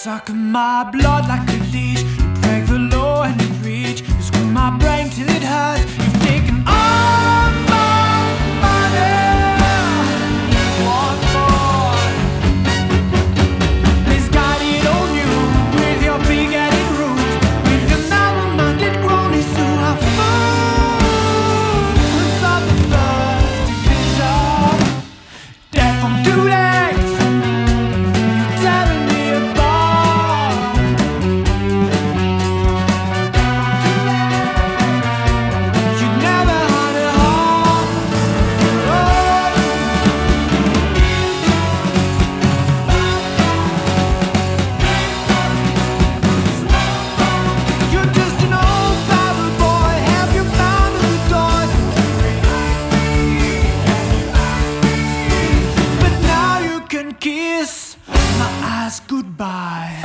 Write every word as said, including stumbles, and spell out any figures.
Sucking my blood like a leech. You break the law and you reach. You screw my brain till it hurts. You've taken all my money. What for? Misguided on you with your big-headed roots, with your narrow-minded cronies who have food without the first division. Dead from two legs. You're tearing me apart. You never had a heart. You're just an old battle boy. Have you found a toy? But now you can kiss my eyes goodbye.